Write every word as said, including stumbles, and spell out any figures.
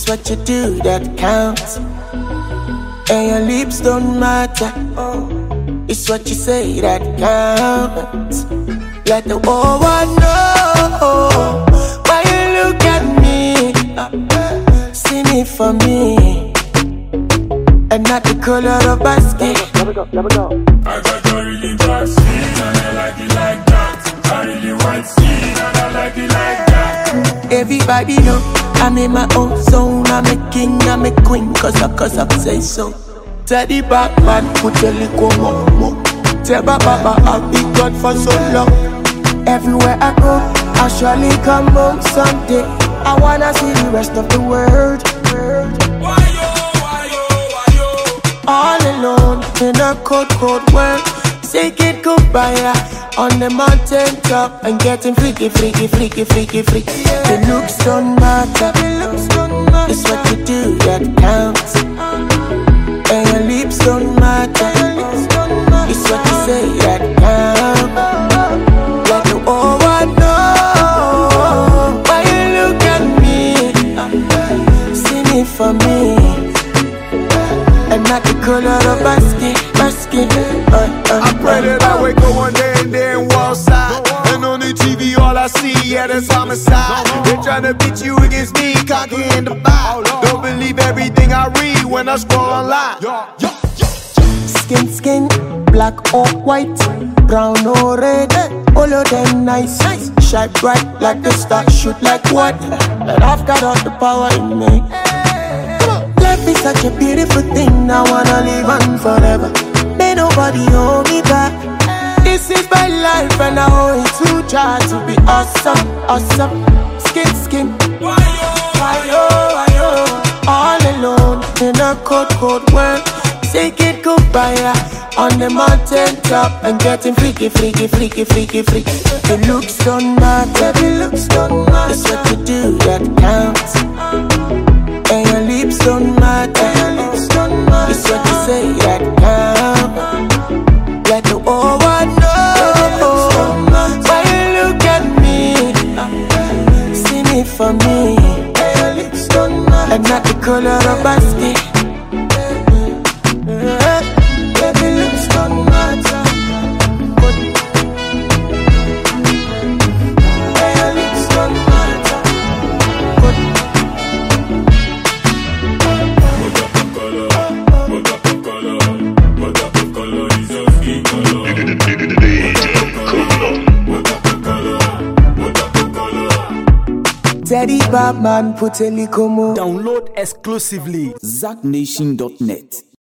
It's what you do that counts. And your lips don't matter. It's what you say that counts. Let the whole world know why you look at me. Sing it for me. And not the color of my skin. Let me go, let me go. I got a really dark skin and I like it like that. I really white skin and I like it like that. Everybody know I'm in my own zone. I'm a king, I'm a queen, cause I, cause I say so. Tell the bad man, put a little more, more. Tell Baba I've been gone for so long. Everywhere I go, I'll surely come home someday. I wanna see the rest of the world. Why yo, why yo, why yo? All alone in a cold, cold world. Say it goodbye on the mountain top and getting freaky, freaky, freaky, freaky, freaky. The looks don't matter. It's what you do that counts. And your lips don't matter. It's what you say that counts. Let the whole world know why you look at me. Sing it for me. And not the color of my skin, my skin. Uh, uh, I pray that I wake up one day and they're in Wallside. And on the T V all I see, yeah, that's homicide. They're trying to beat you against me, cocky in the vibe. Don't believe everything I read when I scroll online. Skin, skin, black or white, brown or red, all of them nice. Shine bright like the star, shoot like what? But I've got all the power in me. Life is such a beautiful thing, I wanna live on forever. May nobody hold me back. This is my life and I owe it to try to be awesome, awesome. Skin, skin, why yo, why yo, why yo? All alone in a cold, cold world. Say it goodbye on the mountain top and getting freaky, freaky, freaky, freaky, freaky. The looks don't matter, the looks don't matter. It's what you do that counts. And your lips don't matter. It's what you say that counts. Let the whole world know why you look at me. Sing it for me. And not the color of my skin. Baby, lips don't matter. Your lips don't matter. Teddy Babman, put a little more. Download exclusively zack nation dot net.